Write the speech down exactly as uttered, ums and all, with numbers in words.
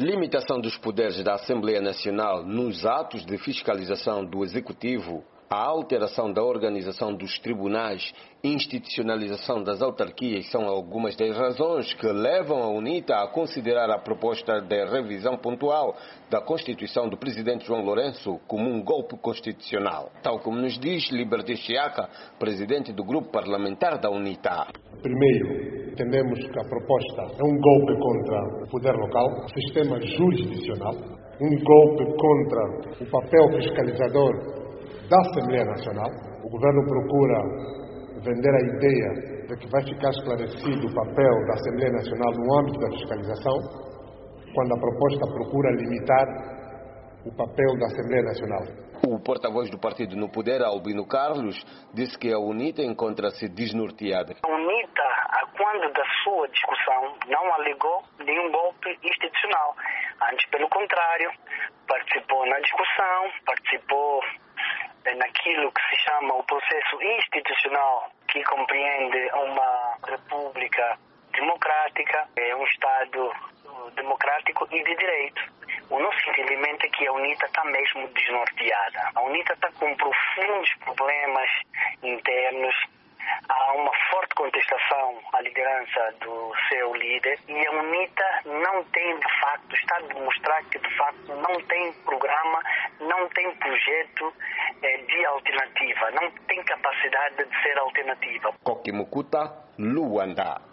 Limitação dos poderes da Assembleia Nacional nos atos de fiscalização do Executivo, a alteração da organização dos tribunais e institucionalização das autarquias são algumas das razões que levam a UNITA a considerar a proposta de revisão pontual da Constituição do presidente João Lourenço como um golpe constitucional, tal como nos diz Liberté Chiaka, presidente do grupo parlamentar da UNITA. Primeiro, entendemos que a proposta é um golpe contra o poder local, o sistema jurisdicional, um golpe contra o papel fiscalizador da Assembleia Nacional. O governo procura vender a ideia de que vai ficar esclarecido o papel da Assembleia Nacional no âmbito da fiscalização, quando a proposta procura limitar o papel da Assembleia Nacional. O porta-voz do partido no poder, Albino Carlos, disse que a UNITA encontra-se desnorteada. A UNITA, quando da sua discussão, não alegou nenhum golpe institucional. Antes, pelo contrário, participou na discussão, participou naquilo que se chama o processo institucional, que compreende uma república democrática, um Estado democrático e de direito. O nosso entendimento é que a UNITA está mesmo desnorteada. A UNITA está com profundos problemas internos. Há uma forte contestação à liderança do seu líder e a UNITA não tem, de facto, está a demonstrar que, de facto, não tem programa, não tem projeto eh, de alternativa, não tem capacidade de ser alternativa. Koki Mukuta, Luanda.